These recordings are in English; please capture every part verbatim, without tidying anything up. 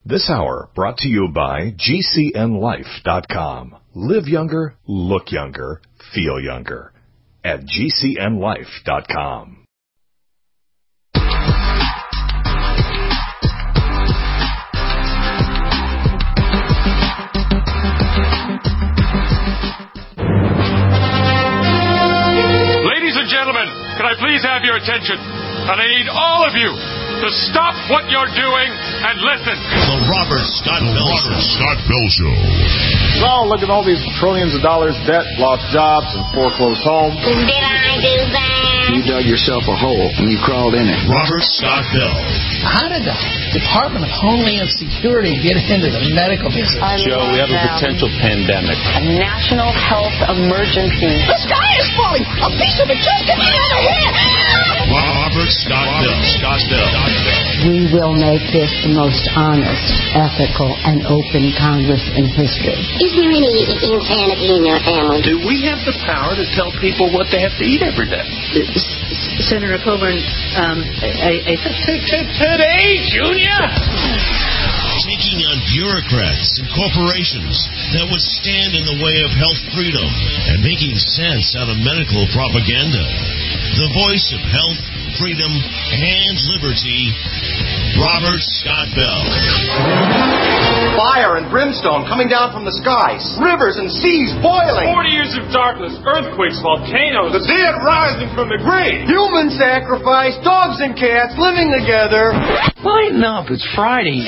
This hour brought to you by G C N life dot com. Live younger, look younger, feel younger at G C N life dot com. Ladies and gentlemen, can I please have your attention? And I need all of you to stop what you're doing and listen. The Robert Scott Bell Show. Scott Bell Show. So, look at all these trillions of dollars debt, lost jobs, and foreclosed homes. Did I do that? You dug yourself a hole and you crawled in it. Robert Scott Bell. How did the Department of Homeland Security get into the medical business? I Joe, we have a potential pandemic. A national health emergency. The sky is falling. A piece of it just came out of here. Robert Scott Bell. Scott Bell. We will make this the most honest, ethical, and open Congress in history. Is there any insanity in your family? Do we have the power to tell people what they have to eat every day? Senator Coburn, um, I, I, today, Junior! Taking on bureaucrats and corporations that would stand in the way of health freedom and making sense out of medical propaganda. The voice of health, freedom, and liberty, Robert Scott Bell. Fire and brimstone coming down from the skies. Rivers and seas boiling. Forty years of darkness, earthquakes, volcanoes. The dead rising from the grave. Human sacrifice, dogs and cats living together. Lighten up, it's Friday.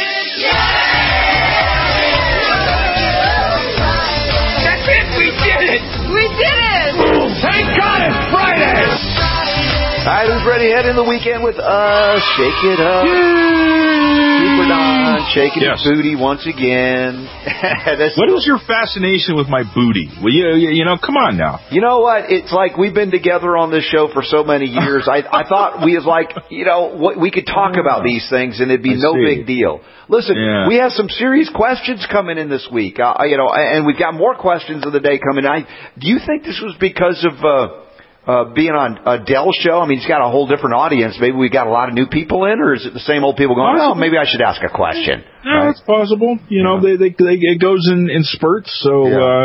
That's it, we did it! we did it! Thank God it's Friday! All right, who's ready to head in the weekend with us? Shake it up. Super Don, shaking yes. his booty once again. What is your fascination with my booty? Well, you, you know, come on now. You know what? It's like we've been together on this show for so many years. I, I thought we was like, you know, we could talk about these things and it'd be I no see. big deal. Listen, yeah. we have some serious questions coming in this week. Uh, you know, and we've got more questions of the day coming in. Do you think this was because of... Uh, Uh, being on a Dell show? I mean, he's got a whole different audience. Maybe we got a lot of new people in, or is it the same old people going, oh, maybe I should ask a question? Yeah, right? It's possible. You know, yeah. they, they, they, it goes in, in spurts. So yeah. uh,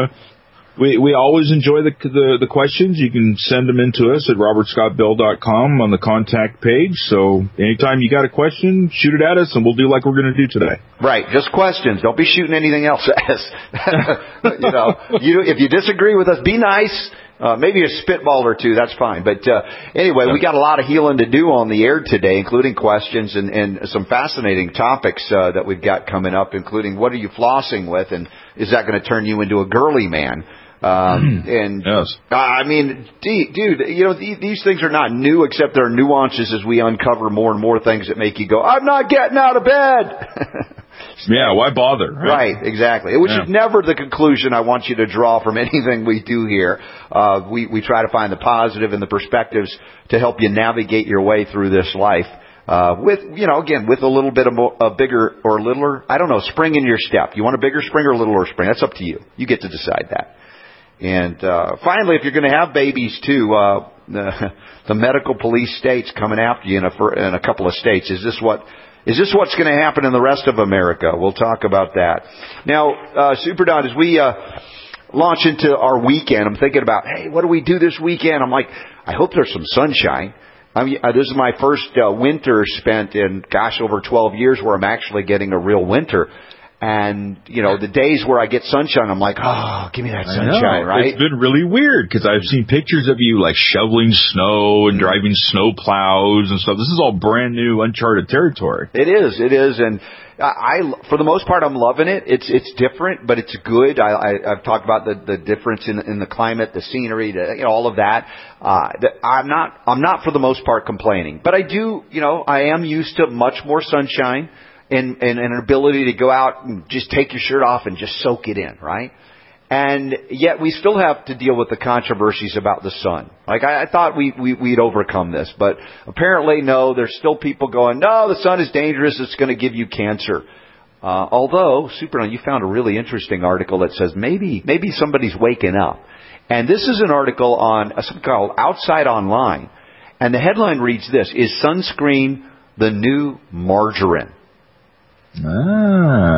we we always enjoy the, the the questions. You can send them in to us at robert scott bell dot com on the contact page. So anytime you got a question, shoot it at us, and we'll do like we're going to do today. Right, just questions. Don't be shooting anything else at us. you know, you, if you disagree with us, be nice. Uh, maybe a spitball or two, that's fine. But uh, anyway, we got a lot of healing to do on the air today, including questions and, and some fascinating topics uh, that we've got coming up, including what are you flossing with, and is that going to turn you into a girly man? Um, and yes. uh, I mean, dude, you know, these, these things are not new, except there are nuances as we uncover more and more things that make you go, I'm not getting out of bed. Yeah, why bother? Right, right exactly. Which yeah. is never the conclusion I want you to draw from anything we do here. Uh, we, we try to find the positive and the perspectives to help you navigate your way through this life. Uh, with, you know, again, with a little bit of more, a bigger or littler, I don't know, spring in your step. You want a bigger spring or a littler spring? That's up to you. You get to decide that. And, uh, finally, if you're going to have babies too, uh, the, the medical police state's coming after you in a, in a couple of states. Is this what, Is this what's going to happen in the rest of America? We'll talk about that. Now, uh, Super Don, as we uh, launch into our weekend, I'm thinking about, hey, what do we do this weekend? I'm like, I hope there's some sunshine. I mean, uh, this is my first uh, winter spent in, gosh, over twelve years where I'm actually getting a real winter. And, you know, the days where I get sunshine, I'm like, oh, give me that sunshine, right? It's been really weird because I've seen pictures of you, like, shoveling snow and driving snow plows and stuff. This is all brand new, uncharted territory. It is. It is. And I, for the most part, I'm loving it. It's it's different, but it's good. I, I, I've talked about the, the difference in, in the climate, the scenery, the, you know, all of that. Uh, the, I'm not I'm not, for the most part, complaining. But I do, you know, I am used to much more sunshine. And, and an ability to go out and just take your shirt off and just soak it in, right? And yet we still have to deal with the controversies about the sun. Like, I, I thought we, we, we'd overcome this, but apparently no, there's still people going, no, the sun is dangerous, it's going to give you cancer. Uh, although, Super, you found a really interesting article that says maybe, maybe somebody's waking up. And this is an article on something called Outside Online. And the headline reads this, is sunscreen the new margarine? Ah.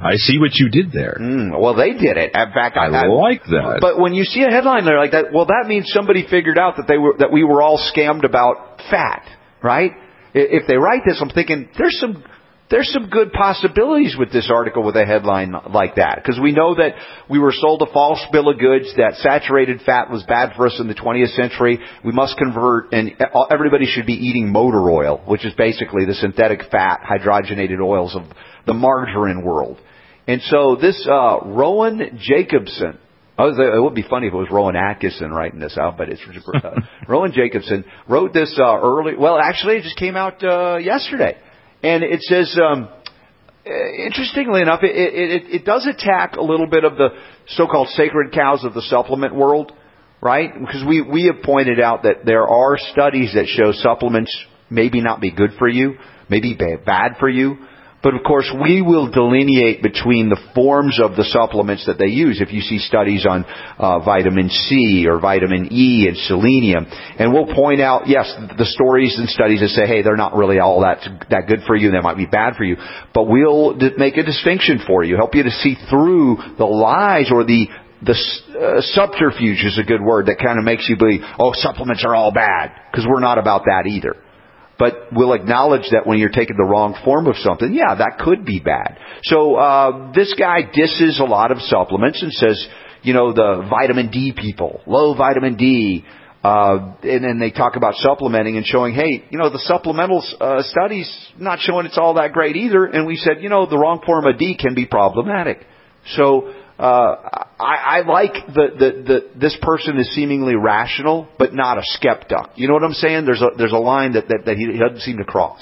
I see what you did there. Mm, well, they did it. In fact, I, I like that. But when you see a headline there like that, well, that means somebody figured out that they were that we were all scammed about fat, right? If they write this, I'm thinking there's some there's some good possibilities with this article with a headline like that, because we know that we were sold a false bill of goods that saturated fat was bad for us in the twentieth century. We must convert, and everybody should be eating motor oil, which is basically the synthetic fat, hydrogenated oils of the margarine world. And so this uh Rowan Jacobson, oh, it would be funny if it was Rowan Atkinson writing this out, but it's uh, Rowan Jacobson wrote this uh, early. Well, actually, it just came out uh, yesterday. And it says, um, interestingly enough, it, it, it does attack a little bit of the so-called sacred cows of the supplement world, right? Because we, we have pointed out that there are studies that show supplements maybe not be good for you, maybe bad for you. But, of course, we will delineate between the forms of the supplements that they use. If you see studies on uh, vitamin C or vitamin E and selenium, and we'll point out, yes, the stories and studies that say, hey, they're not really all that that good for you, they might be bad for you. But we'll make a distinction for you, help you to see through the lies or the the uh, subterfuge is a good word that kind of makes you believe, oh, supplements are all bad, because we're not about that either. But we'll acknowledge that when you're taking the wrong form of something, yeah, that could be bad. So uh this guy disses a lot of supplements and says, you know, the vitamin D people, low vitamin D, uh and then they talk about supplementing and showing, hey, you know, the supplemental uh, studies not showing it's all that great either. And we said, you know, the wrong form of D can be problematic. So uh I, I like the, the, the this person is seemingly rational, but not a skeptic. You know what I'm saying? There's a there's a line that, that, that he doesn't seem to cross.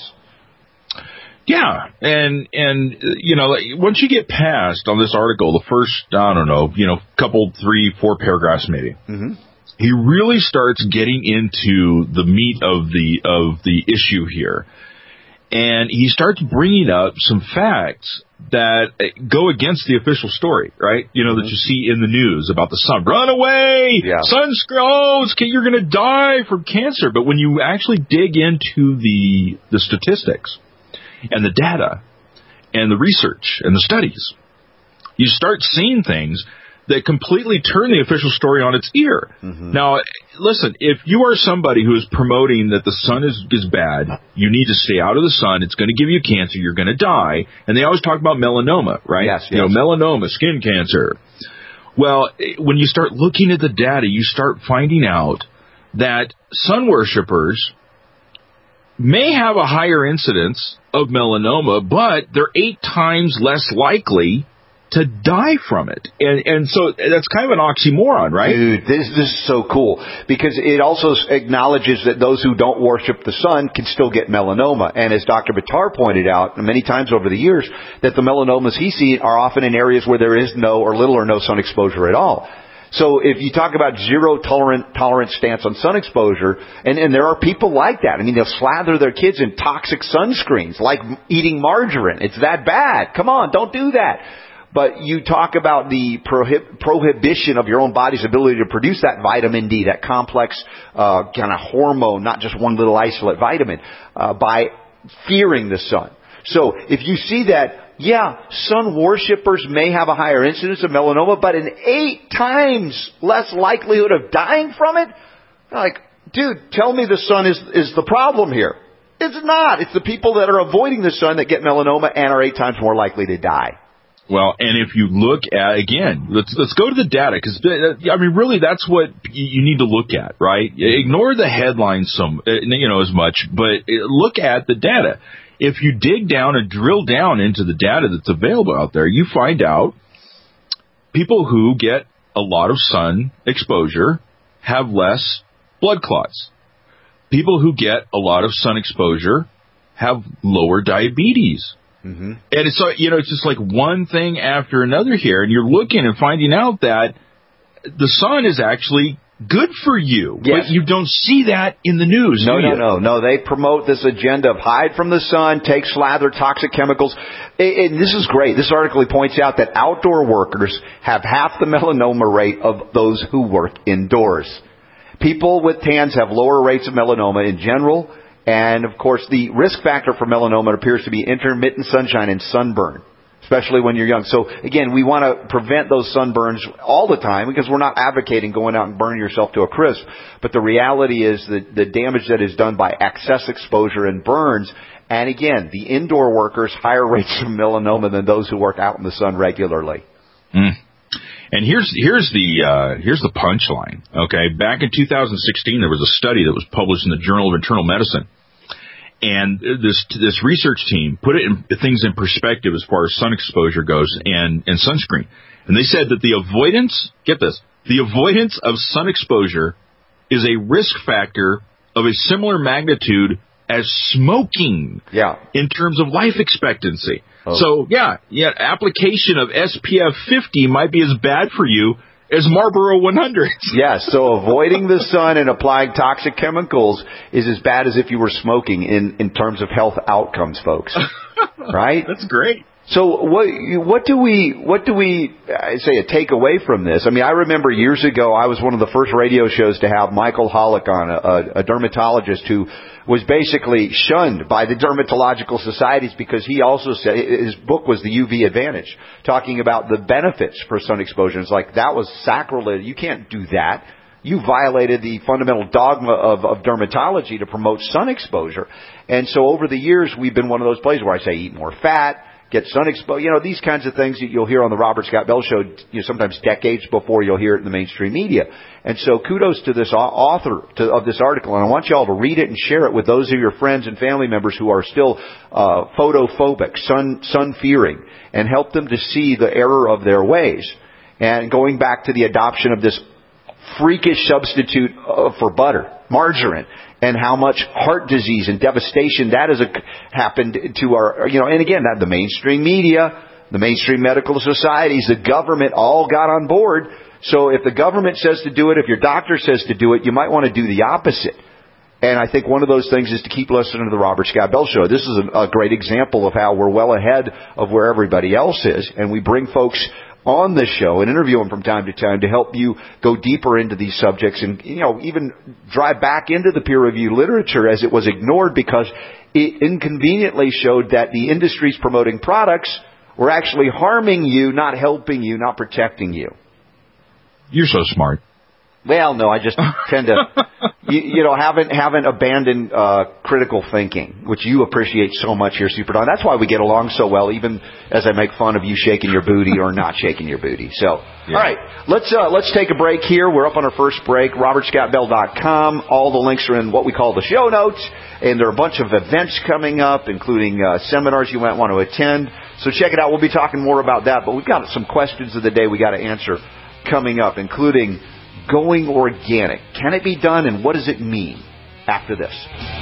Yeah, and and you know, once you get past on this article, the first I don't know, you know, couple, three, four paragraphs maybe, mm-hmm. he really starts getting into the meat of the of the issue here, and he starts bringing up some facts that go against the official story, right? You know, mm-hmm. that you see in the news about the sun. Run away! Yeah. Sunscreen! Oh, it's, you're going to die from cancer. But when you actually dig into the the statistics and the data and the research and the studies, you start seeing things that completely turn the official story on its ear. Mm-hmm. Now, listen, if you are somebody who is promoting that the sun is, is bad, you need to stay out of the sun, it's going to give you cancer, you're going to die, and they always talk about melanoma, right? Yes, yes. You know, melanoma, skin cancer. Well, when you start looking at the data, you start finding out that sun worshipers may have a higher incidence of melanoma, but they're eight times less likely to die from it. And and so that's kind of an oxymoron, right? Dude, this, this is so cool, because it also acknowledges that those who don't worship the sun can still get melanoma. And as Doctor Buttar pointed out many times over the years, that the melanomas he's seen are often in areas where there is no or little or no sun exposure at all. So if you talk about zero tolerant tolerance stance on sun exposure, and, and there are people like that. I mean, they'll slather their kids in toxic sunscreens, like eating margarine. It's that bad. Come on, don't do that. But you talk about the prohib- prohibition of your own body's ability to produce that vitamin D, that complex uh, kind of hormone, not just one little isolate vitamin, uh, by fearing the sun. So if you see that, yeah, sun worshippers may have a higher incidence of melanoma, but an eight times less likelihood of dying from it? Like, dude, tell me the sun is, is the problem here. It's not. It's the people that are avoiding the sun that get melanoma and are eight times more likely to die. Well, and if you look at, again, let's let's go to the data, because, I mean, really, that's what you need to look at, right? Ignore the headlines some, you know, as much, but look at the data. If you dig down and drill down into the data that's available out there, you find out people who get a lot of sun exposure have less blood clots. People who get a lot of sun exposure have lower diabetes. Mm-hmm. And it's, you know, it's just like one thing after another here, and you're looking and finding out that the sun is actually good for you. Yes. But you don't see that in the news, no, do you? No, no, no. They promote this agenda of hide from the sun, take slather toxic chemicals. And this is great. This article points out that outdoor workers have half the melanoma rate of those who work indoors. People with tans have lower rates of melanoma in general. And, of course, the risk factor for melanoma appears to be intermittent sunshine and sunburn. especially when you're young. So, again, we want to prevent those sunburns all the time because we're not advocating going out and burning yourself to a crisp. But the reality is that the damage that is done by excess exposure and burns, and, again, the indoor workers, higher rates of melanoma than those who work out in the sun regularly. Mm. And here's here's the uh, here's the punchline. Okay, back in two thousand sixteen, there was a study that was published in the Journal of Internal Medicine, and this this research team put it in, things in perspective as far as sun exposure goes and and sunscreen. And they said that the avoidance, get this, the avoidance of sun exposure is a risk factor of a similar magnitude as smoking. Yeah. In terms of life expectancy. Oh. So, yeah, yeah, application of S P F fifty might be as bad for you as Marlboro one hundred. Yes, so avoiding the sun and applying toxic chemicals is as bad as if you were smoking in, in terms of health outcomes, folks. Right? That's great. So what what do we what do we I say a take away from this? I mean, I remember years ago I was one of the first radio shows to have Michael Hollick on, a, a dermatologist who was basically shunned by the dermatological societies because he also said his book was The U V Advantage, talking about the benefits for sun exposure. It's like that was sacrilege. You can't do that. You violated the fundamental dogma of, of dermatology to promote sun exposure. And so over the years we've been one of those places where I say eat more fat, get sun exposure, you know, these kinds of things that you'll hear on the Robert Scott Bell Show, you know, sometimes decades before you'll hear it in the mainstream media. And so kudos to this author to, of this article, and I want you all to read it and share it with those of your friends and family members who are still uh, photophobic, sun, sun-fearing, and help them to see the error of their ways. And going back to the adoption of this freakish substitute uh, for butter, margarine, and how much heart disease and devastation that has happened to our, you know, and again, that the mainstream media, the mainstream medical societies, the government all got on board. So if the government says to do it, if your doctor says to do it, you might want to do the opposite. And I think one of those things is to keep listening to the Robert Scott Bell Show. This is a, a great example of how we're well ahead of where everybody else is, and we bring folks on this show and interview them from time to time to help you go deeper into these subjects and, you know, even drive back into the peer-reviewed literature as it was ignored because it inconveniently showed that the industries promoting products were actually harming you, not helping you, not protecting you. You're so smart. Well, no, I just tend to, you, you know, haven't haven't abandoned uh, critical thinking, which you appreciate so much here, Super Don. That's why we get along so well, even as I make fun of you shaking your booty or not shaking your booty. So, yeah. All right, let's uh, let's take a break here. We're up on our first break. robert scott bell dot com. All the links are in what we call the show notes, and there are a bunch of events coming up, including uh, seminars you might want to attend. So check it out. We'll be talking more about that, but we've got some questions of the day we got to answer coming up, including going organic. Can it be done, and what does it mean? After this.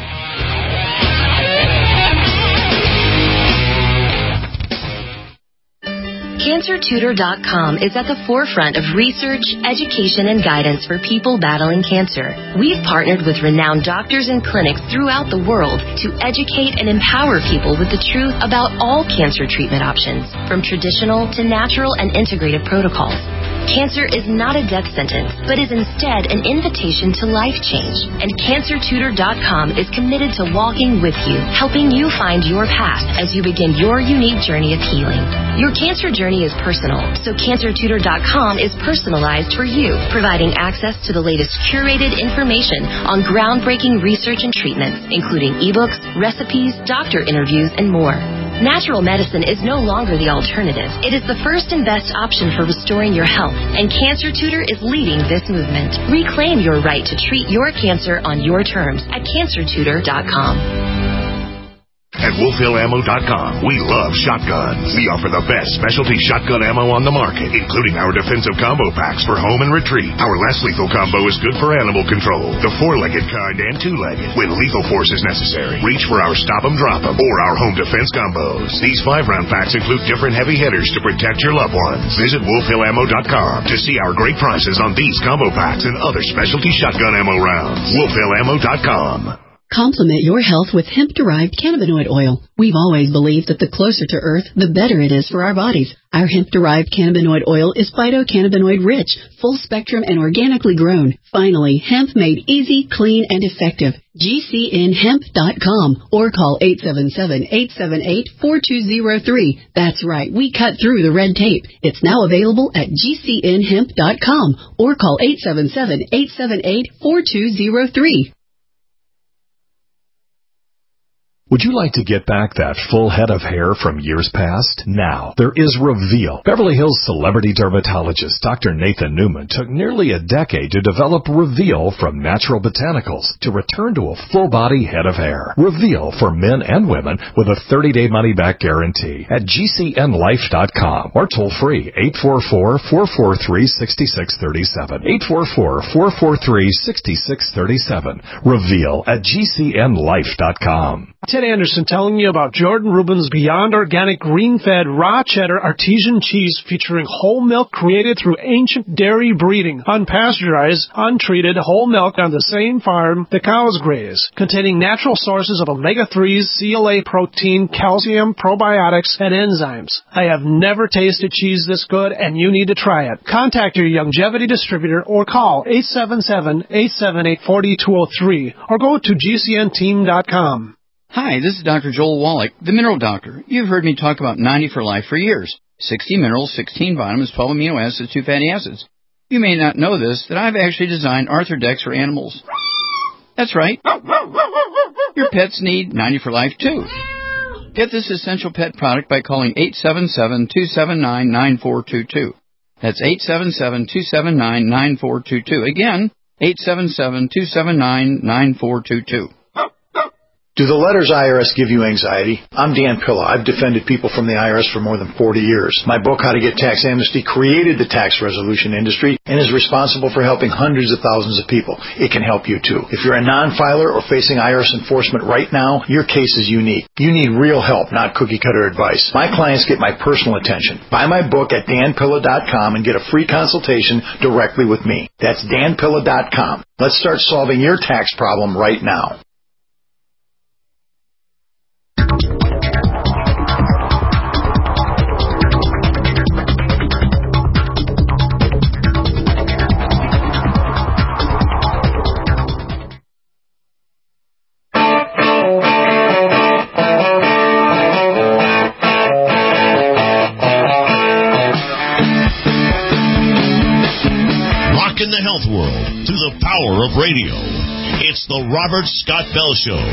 Cancer Tutor dot com is at the forefront of research, education, and guidance for people battling cancer. We've partnered with renowned doctors and clinics throughout the world to educate and empower people with the truth about all cancer treatment options, from traditional to natural and integrated protocols. Cancer is not a death sentence, but is instead an invitation to life change. And Cancer Tutor dot com is committed to walking with you, helping you find your path as you begin your unique journey of healing. Your cancer journey is personal, so Cancer Tutor dot com is personalized for you, providing access to the latest curated information on groundbreaking research and treatments, including ebooks, recipes, doctor interviews, and more. Natural medicine is no longer the alternative. It is the first and best option for restoring your health, and Cancer Tutor is leading this movement. Reclaim your right to treat your cancer on your terms at Cancer Tutor dot com. At Wolf Hill Ammo dot com, we love shotguns. We offer the best specialty shotgun ammo on the market, including our defensive combo packs for home and retreat. Our less lethal combo is good for animal control, the four-legged kind and two-legged, when lethal force is necessary. Reach for our Stop 'em, Drop 'em, or our home defense combos. These five-round packs include different heavy hitters to protect your loved ones. Visit Wolf Hill Ammo dot com to see our great prices on these combo packs and other specialty shotgun ammo rounds. Wolf Hill Ammo dot com. Complement your health with hemp-derived cannabinoid oil. We've always believed that the closer to Earth, the better it is for our bodies. Our hemp-derived cannabinoid oil is phytocannabinoid-rich, full-spectrum, and organically grown. Finally, hemp made easy, clean, and effective. G C N hemp dot com or call eight seven seven, eight seven eight, four two zero three. That's right, we cut through the red tape. It's now available at G C N hemp dot com or call eight seven seven, eight seven eight, four two zero three. Would you like to get back that full head of hair from years past? Now, there is Reveal. Beverly Hills celebrity dermatologist Doctor Nathan Newman took nearly a decade to develop Reveal from natural botanicals to return to a full-body head of hair. Reveal for men and women with a thirty-day money-back guarantee at G C N life dot com or toll-free eight four four, four four three, six six three seven. eight four four, four four three, six six three seven. Reveal at G C N life dot com. Ted Anderson telling you about Jordan Rubin's Beyond Organic Green-Fed Raw Cheddar Artesian Cheese featuring whole milk created through ancient dairy breeding, unpasteurized, untreated whole milk on the same farm the cows graze, containing natural sources of omega threes, C L A protein, calcium, probiotics, and enzymes. I have never tasted cheese this good, and you need to try it. Contact your Youngevity distributor or call eight seven seven, eight seven eight, four two zero three or go to G C N team dot com. Hi, this is Doctor Joel Wallach, the Mineral Doctor. You've heard me talk about ninety for Life for years. sixty minerals, sixteen vitamins, twelve amino acids, two fatty acids. You may not know this, that I've actually designed Arthrodex for animals. That's right. Your pets need ninety for Life, too. Get this essential pet product by calling eight seven seven, two seven nine, nine four two two. That's eight seven seven, two seven nine, nine four two two. Again, eight seven seven, two seven nine, nine four two two. Do the letters I R S give you anxiety? I'm Dan Pilla. I've defended people from the I R S for more than forty years. My book, How to Get Tax Amnesty, created the tax resolution industry and is responsible for helping hundreds of thousands of people. It can help you, too. If you're a non-filer or facing I R S enforcement right now, your case is unique. You need real help, not cookie-cutter advice. My clients get my personal attention. Buy my book at dan pilla dot com and get a free consultation directly with me. That's dan pilla dot com. Let's start solving your tax problem right now. In the health world through the power of radio. It's the Robert Scott Bell Show.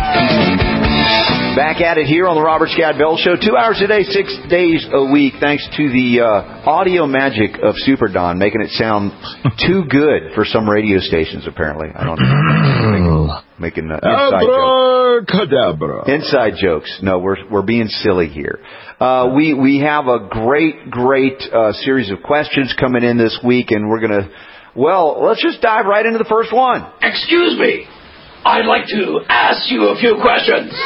Back at it here on the Robert Scott Bell Show. Two hours a day, six days a week, thanks to the uh, audio magic of Super Don, making it sound too good for some radio stations, apparently. I don't know. Making, making uh, inside jokes. Inside jokes. No, we're we're being silly here. Uh, we, we have a great, great uh, series of questions coming in this week, and we're going to... Well, let's just dive right into the first one. Excuse me. I'd like to ask you a few questions.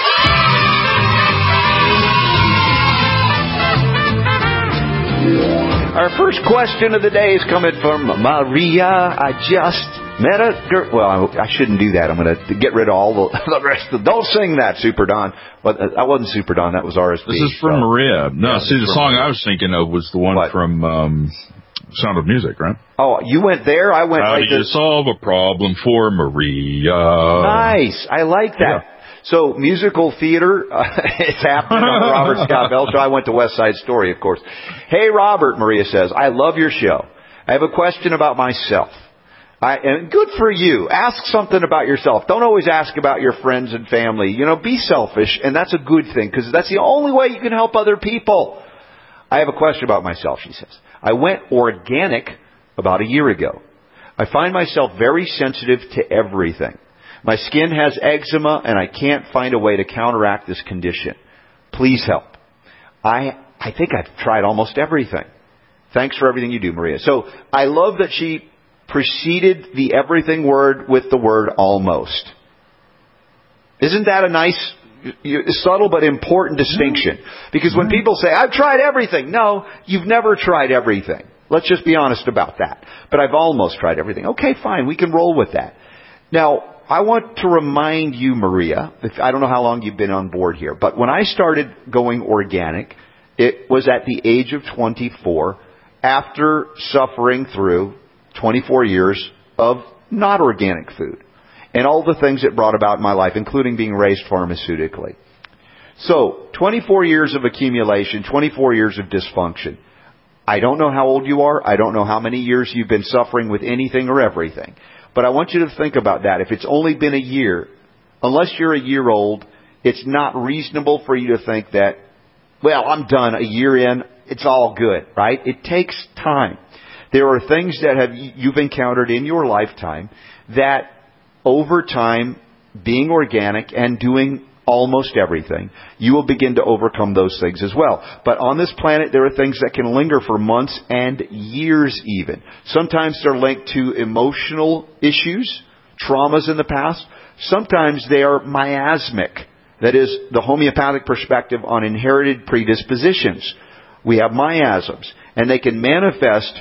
Our first question of the day is coming from Maria. I just met a girl. Well, I shouldn't do that. I'm going to get rid of all the, the rest of the... Don't sing that, Super Don. But uh, I wasn't Super Don. That was R S B. This is from so. Maria. No, yeah, see, the song Maria. I was thinking of was the one what? from... Um, Sound of Music, right? Oh, you went there? I went How right do you to... solve a problem for Maria? Nice. I like that. Yeah. So, musical theater uh, is happening on the Robert Scott Bell Show. I went to West Side Story, of course. Hey, Robert, Maria says, I love your show. I have a question about myself. I, and good for you. Ask something about yourself. Don't always ask about your friends and family. You know, be selfish, and that's a good thing, because that's the only way you can help other people. I have a question about myself, she says. I went organic about a year ago. I find myself very sensitive to everything. My skin has eczema, and I can't find a way to counteract this condition. Please help. I I think I've tried almost everything. Thanks for everything you do, Maria. So I love that she preceded the everything word with the word almost. Isn't that a nice... subtle but important distinction? Because when people say, I've tried everything. No, you've never tried everything. Let's just be honest about that. But I've almost tried everything. Okay, fine. We can roll with that. Now, I want to remind you, Maria, if, I don't know how long you've been on board here, but when I started going organic, it was at the age of twenty-four, after suffering through twenty-four years of not organic food and all the things it brought about in my life, including being raised pharmaceutically. So, twenty-four years of accumulation, twenty-four years of dysfunction. I don't know how old you are. I don't know how many years you've been suffering with anything or everything. But I want you to think about that. If it's only been a year, unless you're a year old, it's not reasonable for you to think that, well, I'm done a year in, it's all good, right? It takes time. There are things that have you've encountered in your lifetime that over time, being organic and doing almost everything, you will begin to overcome those things as well. But on this planet, there are things that can linger for months and years even. Sometimes they're linked to emotional issues, traumas in the past. Sometimes they are miasmic. That is, the homeopathic perspective on inherited predispositions. We have miasms, and they can manifest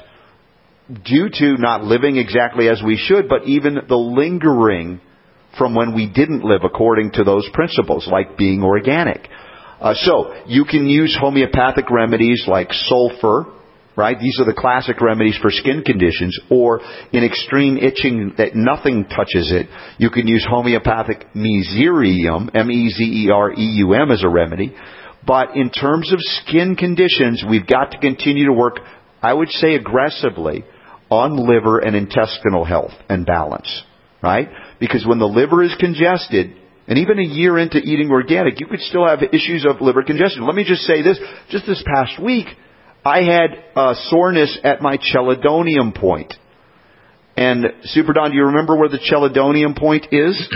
due to not living exactly as we should, but even the lingering from when we didn't live according to those principles, like being organic. Uh, so, you can use homeopathic remedies like sulfur, right? These are the classic remedies for skin conditions, or in extreme itching that nothing touches it, you can use homeopathic mezereum, M E Z E R E U M as a remedy. But in terms of skin conditions, we've got to continue to work, I would say aggressively, on liver and intestinal health and balance, right? Because when the liver is congested, and even a year into eating organic, you could still have issues of liver congestion. Let me just say this. Just this past week, I had uh, soreness at my chelidonium point. And, Super Don, do you remember where the chelidonium point is?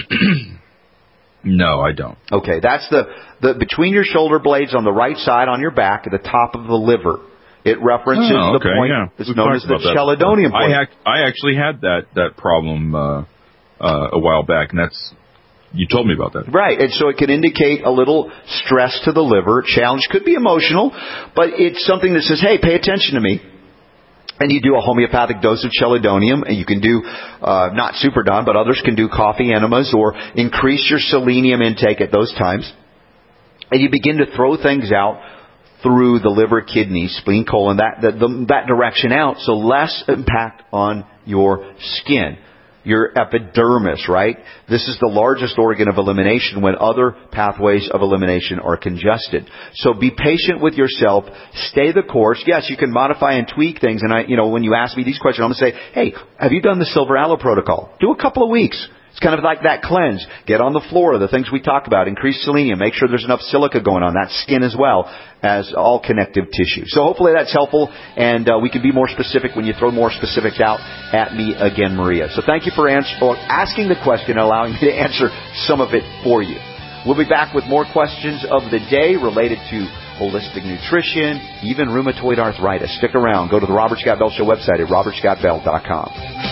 No, I don't. Okay, that's the, the between your shoulder blades on the right side on your back at the top of the liver. It references oh, okay, the point yeah. that's known as the chelidonium point. I, ac- I actually had that, that problem uh, uh, a while back, and that's you told me about that. Right, and so it can indicate a little stress to the liver. Challenge could be emotional, but it's something that says, hey, pay attention to me. And you do a homeopathic dose of chelidonium, and you can do, uh, not Super Don, but others can do coffee enemas or increase your selenium intake at those times. And you begin to throw things out through the liver, kidney, spleen, colon, that, that, the, that direction out, so less impact on your skin. Your epidermis, right? This is the largest organ of elimination when other pathways of elimination are congested. So be patient with yourself. Stay the course. Yes, you can modify and tweak things. And I, you know, when you ask me these questions, I'm going to say, hey, have you done the Silver Aloe protocol? Do a couple of weeks. It's kind of like that cleanse. Get on the floor, the things we talk about. Increase selenium. Make sure there's enough silica going on. That's skin as well as all connective tissue. So hopefully that's helpful, and uh, we can be more specific when you throw more specifics out at me again, Maria. So thank you for, answer, for asking the question and allowing me to answer some of it for you. We'll be back with more questions of the day related to holistic nutrition, even rheumatoid arthritis. Stick around. Go to the Robert Scott Bell Show website at robert scott bell dot com.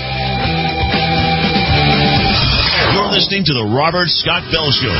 You're listening to the Robert Scott Bell Show.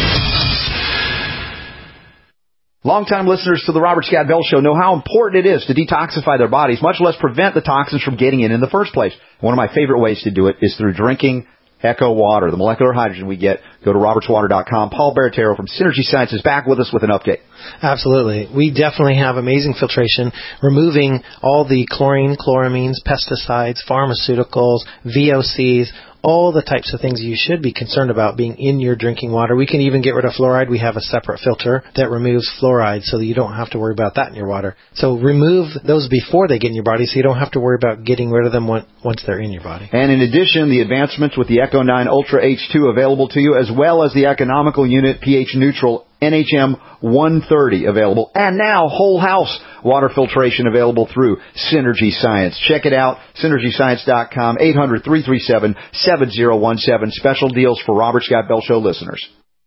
Longtime listeners to the Robert Scott Bell Show know how important it is to detoxify their bodies, much less prevent the toxins from getting in in the first place. One of my favorite ways to do it is through drinking Echo Water, the molecular hydrogen we get. Go to roberts water dot com. Paul Baratero from Synergy Science is back with us with an update. Absolutely. We definitely have amazing filtration, removing all the chlorine, chloramines, pesticides, pharmaceuticals, V O Cs, all the types of things you should be concerned about being in your drinking water. We can even get rid of fluoride. We have a separate filter that removes fluoride so that you don't have to worry about that in your water. So remove those before they get in your body so you don't have to worry about getting rid of them once they're in your body. And in addition, the advancements with the Echo nine Ultra H two available to you, as well as the economical unit pH neutral N H M one thirty available, and now whole house water filtration available through Synergy Science. Check it out, synergy science dot com, eight hundred, three three seven, seven zero one seven. Special deals for Robert Scott Bell Show listeners.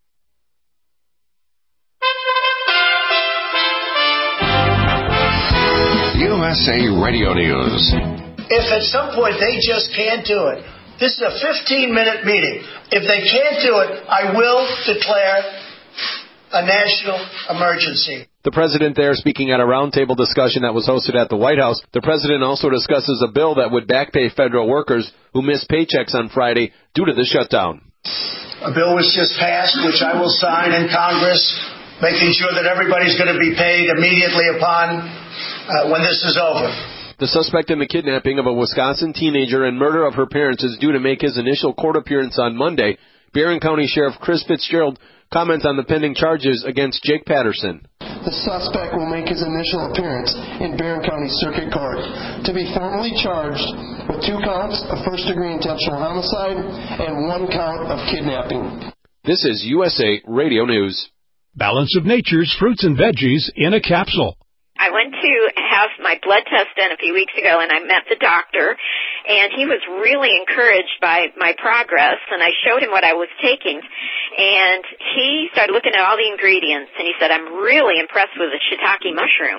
U S A Radio News. If at some point they just can't do it, this is a fifteen-minute meeting. If they can't do it, I will declare a national emergency. The president there speaking at a roundtable discussion that was hosted at the White House. The president also discusses a bill that would back pay federal workers who missed paychecks on Friday due to the shutdown. A bill was just passed, which I will sign in Congress, making sure that everybody's going to be paid immediately upon uh, when this is over. The suspect in the kidnapping of a Wisconsin teenager and murder of her parents is due to make his initial court appearance on Monday. Barron County Sheriff Chris Fitzgerald comments on the pending charges against Jake Patterson. The suspect will make his initial appearance in Barron County Circuit Court to be formally charged with two counts of first-degree intentional homicide and one count of kidnapping. This is U S A Radio News. Balance of Nature's fruits and veggies in a capsule. I went to have my blood test done a few weeks ago, and I met the doctor, and he was really encouraged by my progress, and I showed him what I was taking, and he started looking at all the ingredients, and he said, I'm really impressed with the shiitake mushroom.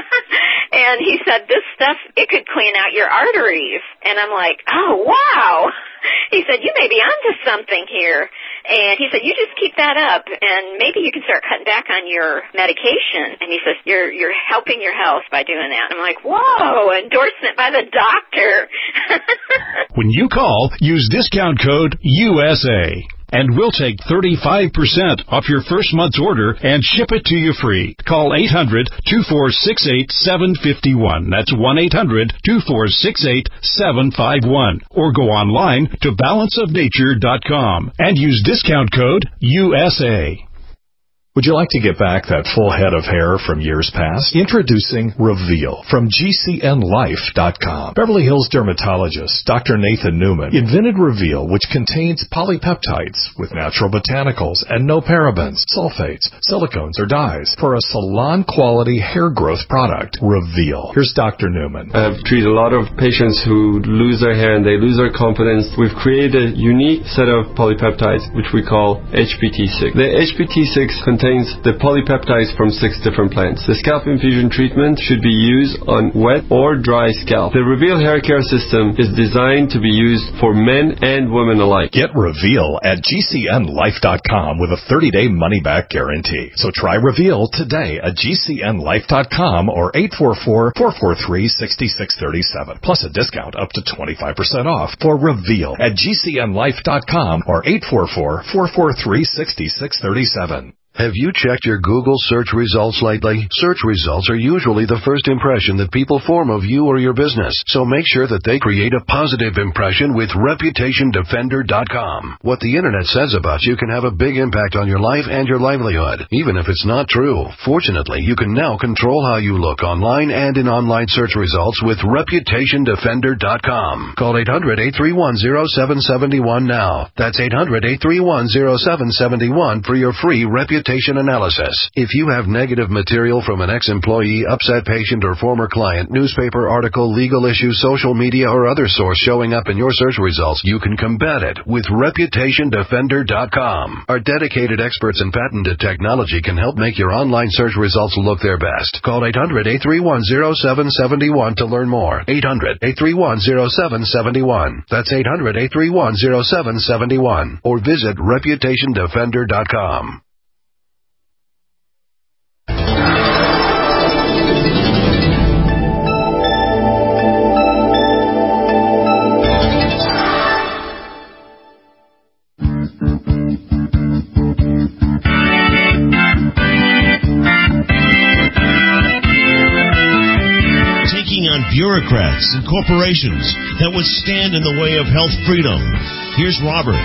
And he said, this stuff, it could clean out your arteries. And I'm like, oh, wow. He said, you may be onto something here. And he said, you just keep that up, and maybe you can start cutting back on your medication. And he says, you're you're helping your health by doing that. I'm like, whoa, endorsement by the doctor. When you call, use discount code U S A. And we'll take thirty-five percent off your first month's order and ship it to you free. Call eight hundred, two four six eight, seven five one. That's one eight hundred, two four six eight, seven five one. Or go online to balance of nature dot com and use discount code U S A. Would you like to get back that full head of hair from years past? Introducing Reveal from G C N life dot com. Beverly Hills dermatologist Doctor Nathan Newman invented Reveal, which contains polypeptides with natural botanicals and no parabens, sulfates, silicones, or dyes for a salon-quality hair growth product. Reveal. Here's Doctor Newman. I've treated a lot of patients who lose their hair and they lose their confidence. We've created a unique set of polypeptides, which we call H P T six. The H P T six contains the polypeptides from six different plants. The scalp infusion treatment should be used on wet or dry scalp. The Reveal hair care system is designed to be used for men and women alike. Get Reveal at G C N life dot com with a thirty-day money-back guarantee. So try Reveal today at G C N life dot com or eight four four, four four three, six six three seven. Plus a discount up to twenty-five percent off for Reveal at G C N life dot com or eight four four, four four three, six six three seven. Have you checked your Google search results lately? Search results are usually the first impression that people form of you or your business, so make sure that they create a positive impression with reputation defender dot com. What the internet says about you can have a big impact on your life and your livelihood, even if it's not true. Fortunately, you can now control how you look online and in online search results with reputation defender dot com. Call eight hundred, eight three one, zero seven seven one now. That's eight hundred, eight three one, zero seven seven one for your free reputation analysis. If you have negative material from an ex-employee, upset patient, or former client, newspaper article, legal issue, social media, or other source showing up in your search results, you can combat it with reputation defender dot com. Our dedicated experts in patented technology can help make your online search results look their best. Call eight hundred, eight three one, zero seven seven one to learn more. eight hundred, eight three one, zero seven seven one. That's eight hundred, eight three one, zero seven seven one. Or visit reputation defender dot com. Bureaucrats and corporations that would stand in the way of health freedom. Here's Robert.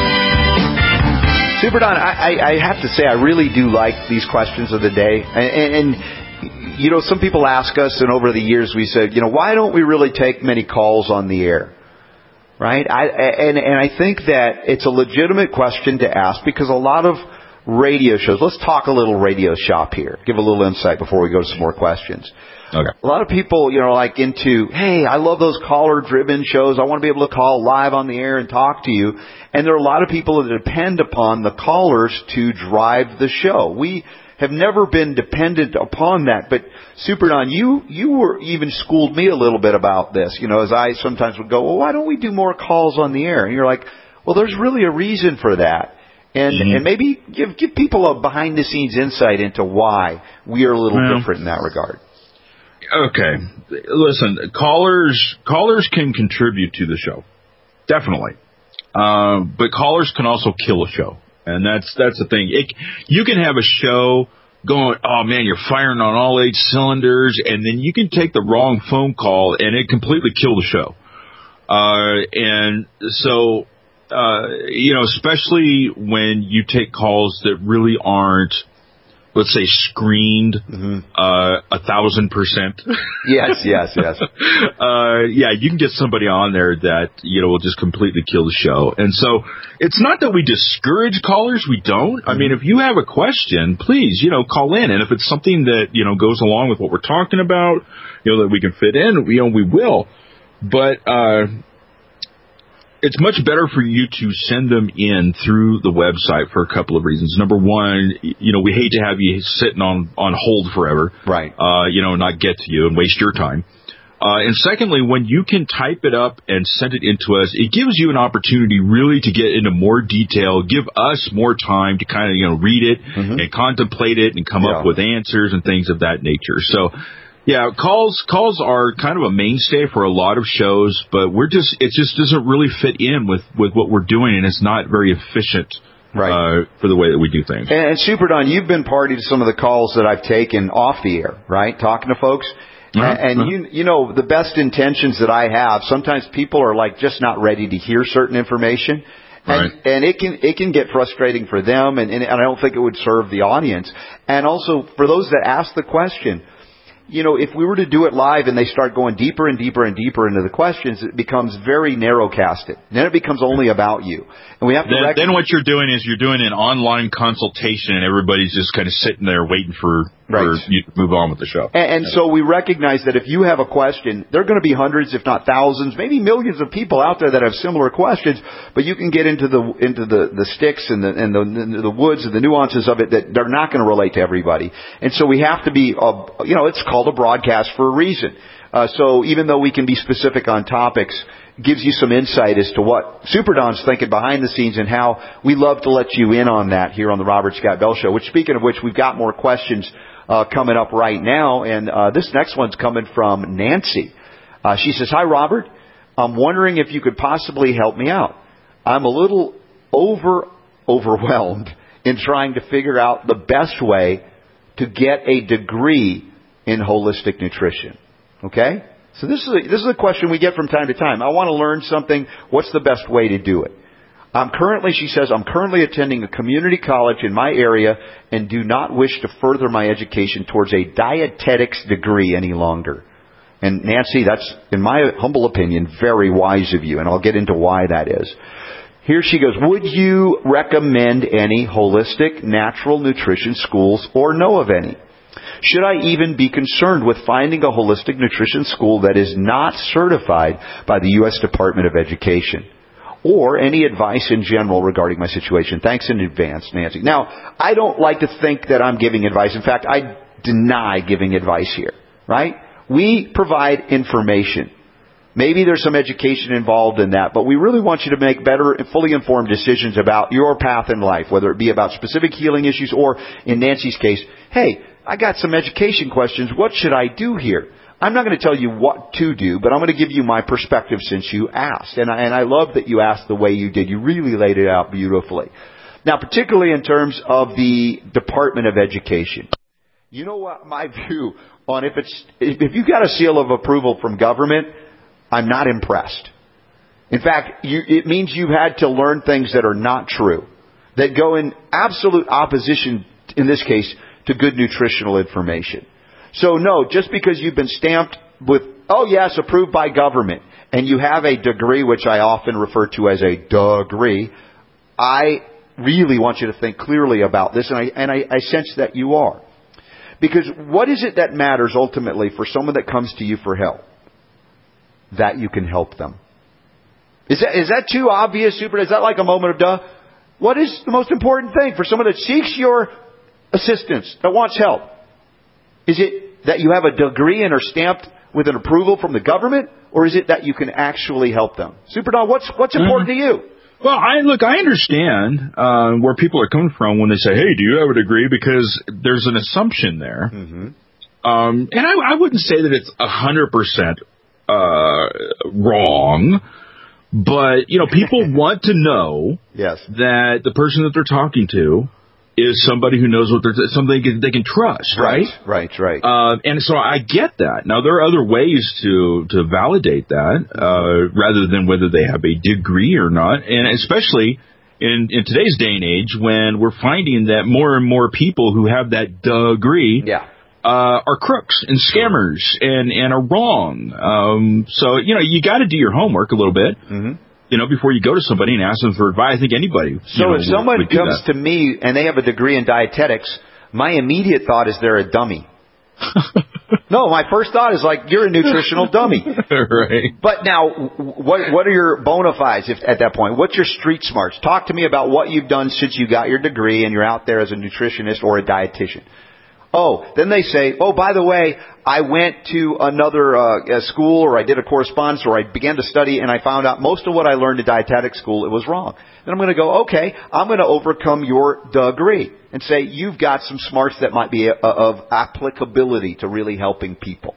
Super Don, I, I have to say I really do like these questions of the day. And, and, and, you know, some people ask us, and over the years we said, you know, why don't we really take many calls on the air? Right? I, and, and I think that it's a legitimate question to ask because a lot of radio shows, let's talk a little radio shop here, give a little insight before we go to some more questions. Okay. A lot of people, you know, like into, hey, I love those caller-driven shows. I want to be able to call live on the air and talk to you. And there are a lot of people that depend upon the callers to drive the show. We have never been dependent upon that. But, Super Don, you, you were even schooled me a little bit about this. You know, as I sometimes would go, well, why don't we do more calls on the air? And you're like, well, there's really a reason for that. And, mm-hmm. and maybe give, give people a behind-the-scenes insight into why we are a little well, different in that regard. Okay. Listen, callers callers can contribute to the show. Definitely. Uh, but callers can also kill a show. And that's that's the thing. It, you can have a show going, oh, man, you're firing on all eight cylinders, and then you can take the wrong phone call, and it completely kill the show. Uh, and so, uh, you know, especially when you take calls that really aren't, let's say, screened mm-hmm. uh, a thousand percent. Yes, yes, yes. uh, yeah, you can get somebody on there that, you know, will just completely kill the show. And so it's not that we discourage callers. We don't. Mm-hmm. I mean, if you have a question, please, you know, call in. And if it's something that, you know, goes along with what we're talking about, you know, that we can fit in, you know, we will. But uh, it's much better for you to send them in through the website for a couple of reasons. Number one, you know, we hate to have you sitting on, on hold forever. Right. Uh, you know, not get to you and waste your time. Uh, and secondly, when you can type it up and send it into us, it gives you an opportunity really to get into more detail, give us more time to kind of, you know, read it mm-hmm. and contemplate it and come yeah. up with answers and things of that nature. So, yeah, calls calls are kind of a mainstay for a lot of shows, but we're just it just doesn't really fit in with, with what we're doing, and it's not very efficient right. uh, for the way that we do things. And, and Super Don, you've been party to some of the calls that I've taken off the air, right? Talking to folks. Uh-huh. And, and uh-huh. you you know, the best intentions that I have, sometimes people are like just not ready to hear certain information. And, right. and it can it can get frustrating for them, and, and I don't think it would serve the audience. And also, for those that ask the question, you know, if we were to do it live and they start going deeper and deeper and deeper into the questions, it becomes very narrow-casted. Then it becomes only about you. And we have to then, recognize- then what you're doing is you're doing an online consultation, and everybody's just kind of sitting there waiting for, for right. you to move on with the show. And, and so we recognize that if you have a question, there are going to be hundreds, if not thousands, maybe millions of people out there that have similar questions, but you can get into the into the, the sticks and the and the, the woods and the nuances of it that they're not going to relate to everybody. And so we have to be, uh, you know, it's called a broadcast for a reason. Uh, so even though we can be specific on topics, gives you some insight as to what Super Don's thinking behind the scenes and how we love to let you in on that here on the Robert Scott Bell Show. Which, speaking of which, we've got more questions uh, coming up right now, and uh, this next one's coming from Nancy. Uh, she says, "Hi, Robert. I'm wondering if you could possibly help me out. I'm a little over overwhelmed in trying to figure out the best way to get a degree in holistic nutrition." Okay? So this is a, this is a question we get from time to time. I want to learn something. What's the best way to do it? I'm currently, she says, I'm currently attending a community college in my area and do not wish to further my education towards a dietetics degree any longer. And Nancy, that's, in my humble opinion, very wise of you, and I'll get into why that is. Here she goes, would you recommend any holistic natural nutrition schools or know of any? Should I even be concerned with finding a holistic nutrition school that is not certified by the U S Department of Education? Or any advice in general regarding my situation? Thanks in advance, Nancy. Now, I don't like to think that I'm giving advice. In fact, I deny giving advice here, right? We provide information. Maybe there's some education involved in that, but we really want you to make better and fully informed decisions about your path in life, whether it be about specific healing issues or, in Nancy's case, hey, I got some education questions. What should I do here? I'm not going to tell you what to do, but I'm going to give you my perspective since you asked. And I, and I love that you asked the way you did. You really laid it out beautifully. Now, particularly in terms of the Department of Education. You know what my view on if it's, if you've got a seal of approval from government, I'm not impressed. In fact, you, it means you've had to learn things that are not true, that go in absolute opposition, in this case, to good nutritional information. So no, just because you've been stamped with, oh yes, approved by government, and you have a degree, which I often refer to as a degree, I really want you to think clearly about this, and I, and I, I sense that you are. Because what is it that matters ultimately for someone that comes to you for help? That you can help them. Is that, is that too obvious, Super? Is that like a moment of duh? What is the most important thing for someone that seeks your assistance, that wants help? Is it that you have a degree and are stamped with an approval from the government? Or is it that you can actually help them? Super Don, what's, what's important mm-hmm. to you? Well, I look, I understand uh, where people are coming from when they say, hey, do you have a degree? Because there's an assumption there. Mm-hmm. Um, and I, I wouldn't say that it's one hundred percent uh, wrong, But, you know, people want to know yes. that the person that they're talking to is somebody who knows what they're, something they can, they can trust, right? Right, right, right. Uh, and so I get that. Now, there are other ways to, to validate that, uh, rather than whether they have a degree or not. And especially in, in today's day and age when we're finding that more and more people who have that degree yeah. uh, are crooks and scammers and, and are wrong. Um, so, you know, you got to do your homework a little bit. Mm-hmm. You know, before you go to somebody and ask them for advice. I think anybody. So know, if someone would, would comes to me and they have a degree in dietetics, my immediate thought is they're a dummy. No, my first thought is like, you're a nutritional dummy. Right. But now, what what are your bona fides if, at that point? What's your street smarts? Talk to me about what you've done since you got your degree and you're out there as a nutritionist or a dietitian. Oh, then they say, oh, by the way, I went to another uh, school or I did a correspondence or I began to study and I found out most of what I learned at dietetic school, it was wrong. Then I'm going to go, okay, I'm going to overcome your degree and say you've got some smarts that might be a, of applicability to really helping people.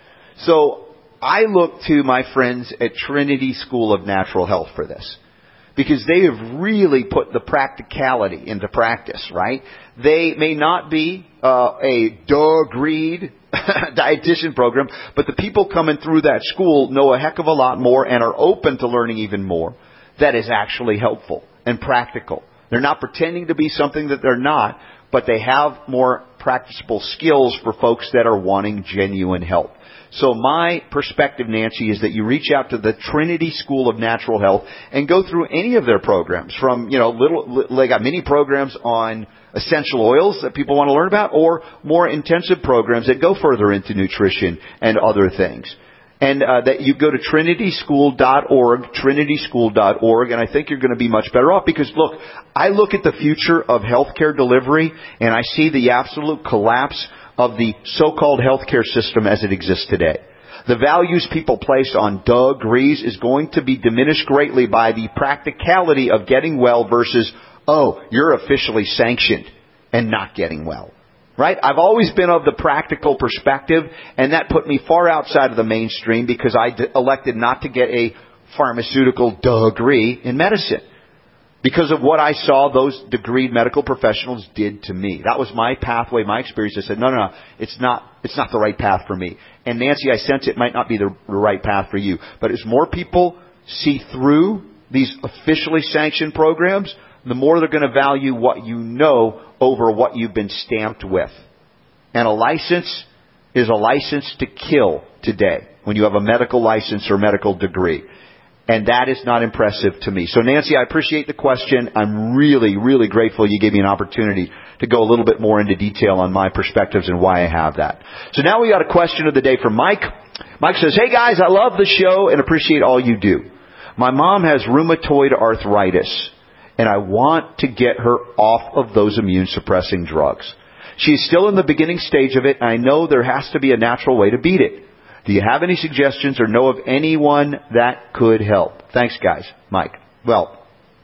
So I look to my friends at Trinity School of Natural Health for this. Because they have really put the practicality into practice, right? They may not be uh, a degreed dietitian program, but the people coming through that school know a heck of a lot more and are open to learning even more that is actually helpful and practical. They're not pretending to be something that they're not, but they have more practicable skills for folks that are wanting genuine help. So my perspective, Nancy, is that you reach out to the Trinity School of Natural Health and go through any of their programs from, you know, little, they got mini programs on essential oils that people want to learn about or more intensive programs that go further into nutrition and other things. And uh, that you go to trinity school dot org, trinity school dot org, and I think you're going to be much better off because, look, I look at the future of healthcare delivery and I see the absolute collapse of the so-called healthcare system as it exists today. The values people place on degrees is going to be diminished greatly by the practicality of getting well versus, oh, you're officially sanctioned and not getting well. Right? I've always been of the practical perspective, and that put me far outside of the mainstream because I d- elected not to get a pharmaceutical degree in medicine. Because of what I saw those degreed medical professionals did to me. That was my pathway, my experience. I said, no, no, no, it's not, it's not the right path for me. And Nancy, I sense it might not be the right path for you. But as more people see through these officially sanctioned programs, the more they're going to value what you know over what you've been stamped with. And a license is a license to kill today when you have a medical license or medical degree. And that is not impressive to me. So, Nancy, I appreciate the question. I'm really, really grateful you gave me an opportunity to go a little bit more into detail on my perspectives and why I have that. So now we got a question of the day from Mike. Mike says, hey, guys, I love the show and appreciate all you do. My mom has rheumatoid arthritis, and I want to get her off of those immune-suppressing drugs. She's still in the beginning stage of it, and I know there has to be a natural way to beat it. Do you have any suggestions or know of anyone that could help? Thanks, guys. Mike. Well,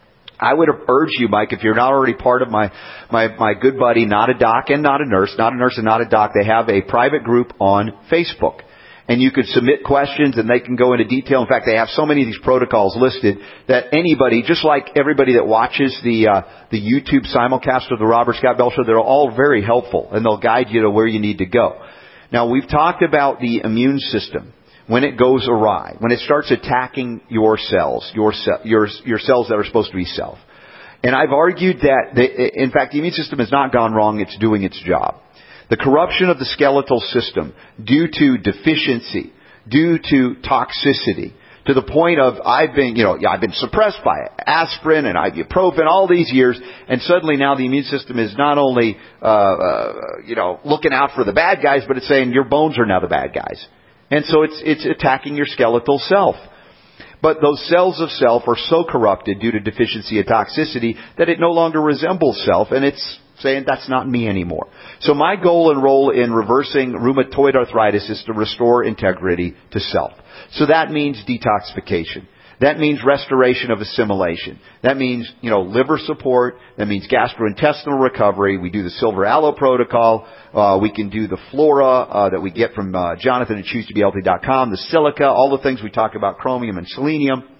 I would urge you, Mike, if you're not already part of my, my, my good buddy, Not a Doc and Not a Nurse, Not a Nurse and Not a Doc, they have a private group on Facebook. And you could submit questions and they can go into detail. In fact, they have so many of these protocols listed that anybody, just like everybody that watches the uh, the YouTube simulcast of the Robert Scott Bell Show, they're all very helpful and they'll guide you to where you need to go. Now, we've talked about the immune system when it goes awry, when it starts attacking your cells, your, ce- your, your cells that are supposed to be self. And I've argued that, the, in fact, the immune system has not gone wrong. It's doing its job. The corruption of the skeletal system due to deficiency, due to toxicity, to the point of I've been, you know, I've been suppressed by aspirin and ibuprofen all these years, and suddenly now the immune system is not only, uh, uh, you know, looking out for the bad guys, but it's saying your bones are now the bad guys. And so it's, it's attacking your skeletal self. But those cells of self are so corrupted due to deficiency and toxicity that it no longer resembles self, and it's saying that's not me anymore. So my goal and role in reversing rheumatoid arthritis is to restore integrity to self. So that means detoxification. That means restoration of assimilation. That means, you know, liver support. That means gastrointestinal recovery. We do the Silver Aloe Protocol. Uh, we can do the Flora uh, that we get from uh, Jonathan at choose to be healthy dot com, the silica, all the things we talk about, chromium and selenium.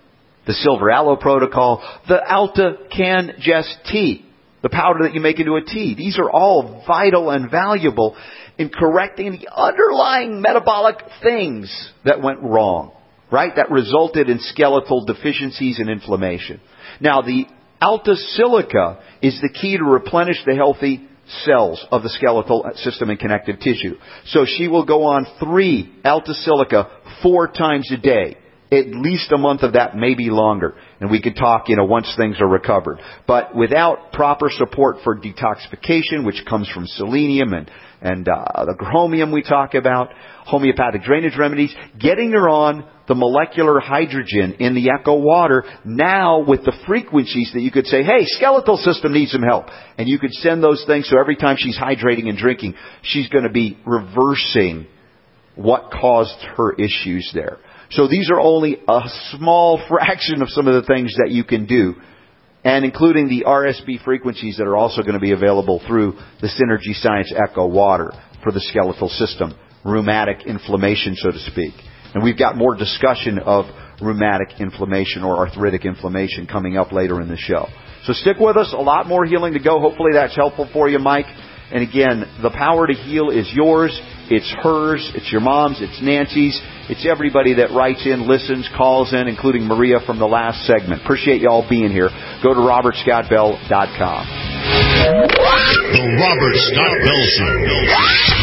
the Silver Aloe Protocol, the Alta Can Gest Tea, the powder that you make into a tea. These are all vital and valuable in correcting the underlying metabolic things that went wrong, right? That resulted in skeletal deficiencies and inflammation. Now, the Alta Silica is the key to replenish the healthy cells of the skeletal system and connective tissue. So she will go on three Alta Silica four times a day. At least a month of that, maybe longer. And we could talk, you know, once things are recovered. But without proper support for detoxification, which comes from selenium and, and uh, the chromium we talk about, homeopathic drainage remedies, getting her on the molecular hydrogen in the Echo Water, now with the frequencies that you could say, hey, skeletal system needs some help. And you could send those things, so every time she's hydrating and drinking, she's going to be reversing what caused her issues there. So these are only a small fraction of some of the things that you can do, and including the R S B frequencies that are also going to be available through the Synergy Science Echo Water for the skeletal system, rheumatic inflammation, so to speak. And we've got more discussion of rheumatic inflammation or arthritic inflammation coming up later in the show. So stick with us. A lot more healing to go. Hopefully that's helpful for you, Mike. And again, the power to heal is yours. It's hers. It's your mom's. It's Nancy's. It's everybody that writes in, listens, calls in, including Maria from the last segment. Appreciate you all being here. Go to robert scott bell dot com. The Robert Scott Bell Show.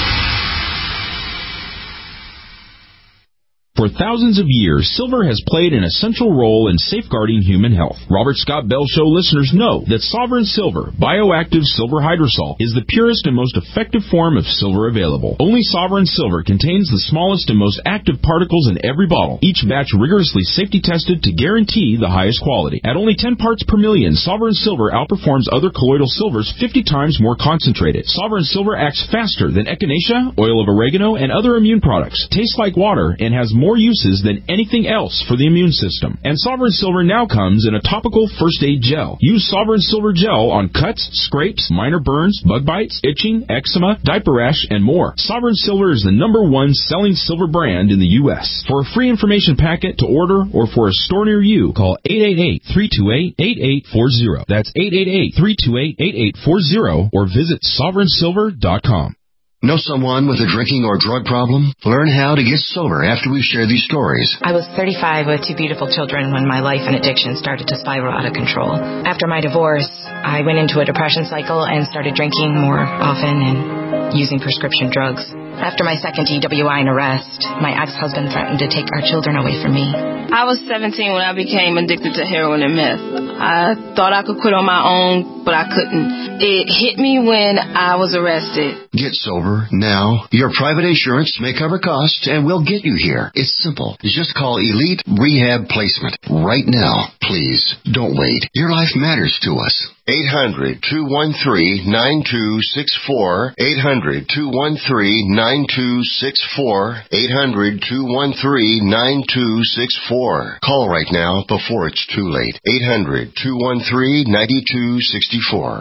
For thousands of years, silver has played an essential role in safeguarding human health. Robert Scott Bell Show listeners know that Sovereign Silver, bioactive silver hydrosol, is the purest and most effective form of silver available. Only Sovereign Silver contains the smallest and most active particles in every bottle, each batch rigorously safety tested to guarantee the highest quality. At only ten parts per million, Sovereign Silver outperforms other colloidal silvers fifty times more concentrated. Sovereign Silver acts faster than echinacea, oil of oregano, and other immune products, tastes like water, and has more more uses than anything else for the immune system. And Sovereign Silver now comes in a topical first aid gel. Use Sovereign Silver gel on cuts, scrapes, minor burns, bug bites, itching, eczema, diaper rash, and more. Sovereign Silver is the number one selling silver brand in the U S. For a free information packet to order or for a store near you, call eight eight eight, three two eight, eight eight four zero. That's eight eight eight, three two eight, eight eight four zero or visit sovereign silver dot com. Know someone with a drinking or drug problem? Learn how to get sober after we share these stories. I was thirty-five with two beautiful children when my life and addiction started to spiral out of control. After my divorce, I went into a depression cycle and started drinking more often and using prescription drugs. After my second D W I and arrest, my ex-husband threatened to take our children away from me. I was seventeen when I became addicted to heroin and meth. I thought I could quit on my own, but I couldn't. It hit me when I was arrested. Get sober now. Your private insurance may cover costs and we'll get you here. It's simple. Just call Elite Rehab Placement right now. Please, don't wait. Your life matters to us. eight hundred, two one three, nine two six four. eight hundred, two one three, nine two six four. eight hundred, two one three, nine two six four. Call right now before it's too late. eight hundred, two one three, nine two six four.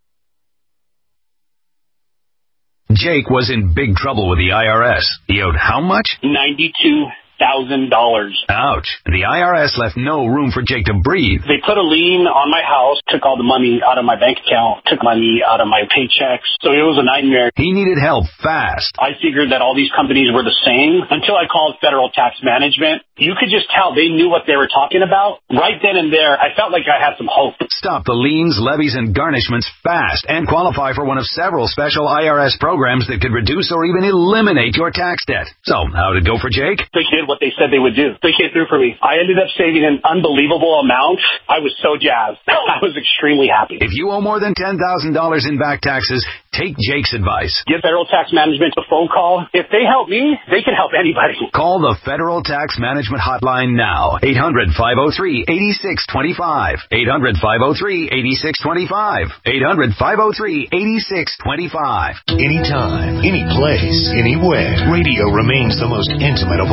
Jake was in big trouble with the I R S. He owed how much? ninety-two thousand dollars. Ouch. The I R S left no room for Jake to breathe. They put a lien on my house, took all the money out of my bank account, took money out of my paychecks. So it was a nightmare. He needed help fast. I figured that all these companies were the same until I called Federal Tax Management. You could just tell they knew what they were talking about. Right then and there, I felt like I had some hope. Stop the liens, levies, and garnishments fast and qualify for one of several special I R S programs that could reduce or even eliminate your tax debt. So, how'd it go for Jake? They did what they said they would do. They came through for me. I ended up saving an unbelievable amount. I was so jazzed. I was extremely happy. If you owe more than ten thousand dollars in back taxes, take Jake's advice. Give Federal Tax Management a phone call. If they help me, they can help anybody. Call the Federal Tax Management Hotline now. eight hundred, five oh three, eight six two five. eight hundred, five oh three, eight six two five. eight hundred, five oh three, eight six two five. Anytime, any place, anywhere, radio remains the most intimate of all forms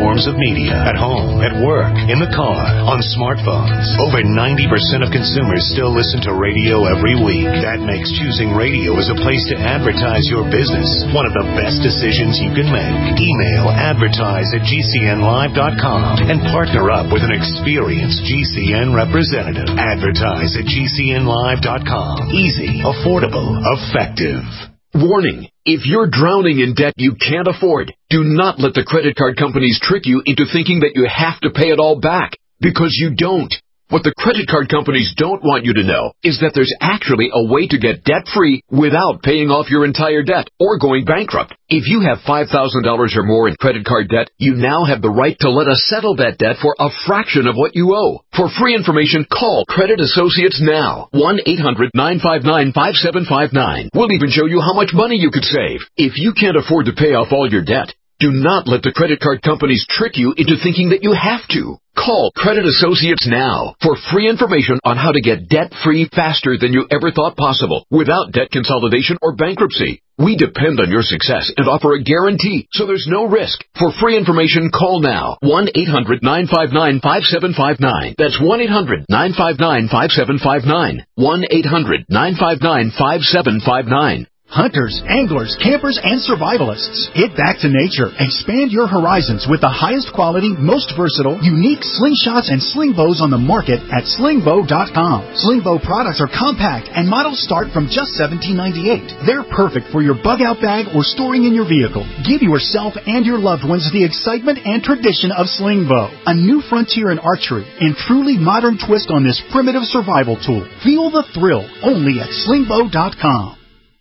forms of media. At home, at work, in the car, on smartphones. Over ninety percent of consumers still listen to radio every week. That makes choosing radio as a place to advertise your business one of the best decisions you can make. Email advertise at G C N live dot com and partner up with an experienced G C N representative. Advertise at G C N live dot com. Easy, affordable, effective. Warning. If you're drowning in debt you can't afford, do not let the credit card companies trick you into thinking that you have to pay it all back, because you don't. What the credit card companies don't want you to know is that there's actually a way to get debt-free without paying off your entire debt or going bankrupt. If you have five thousand dollars or more in credit card debt, you now have the right to let us settle that debt for a fraction of what you owe. For free information, call Credit Associates now. one eight hundred nine five nine five seven five nine. We'll even show you how much money you could save. If you can't afford to pay off all your debt, do not let the credit card companies trick you into thinking that you have to. Call Credit Associates now for free information on how to get debt-free faster than you ever thought possible without debt consolidation or bankruptcy. We depend on your success and offer a guarantee, so there's no risk. For free information, call now. one eight hundred nine five nine five seven five nine. That's one eight hundred nine five nine five seven five nine. one eight hundred nine five nine five seven five nine. Hunters, anglers, campers, and survivalists. Get back to nature. Expand your horizons with the highest quality, most versatile, unique slingshots and sling bows on the market at sling bow dot com. Sling bow products are compact and models start from just seventeen ninety-eight. They're perfect for your bug out bag or storing in your vehicle. Give yourself and your loved ones the excitement and tradition of sling bow. A new frontier in archery and truly modern twist on this primitive survival tool. Feel the thrill only at sling bow dot com.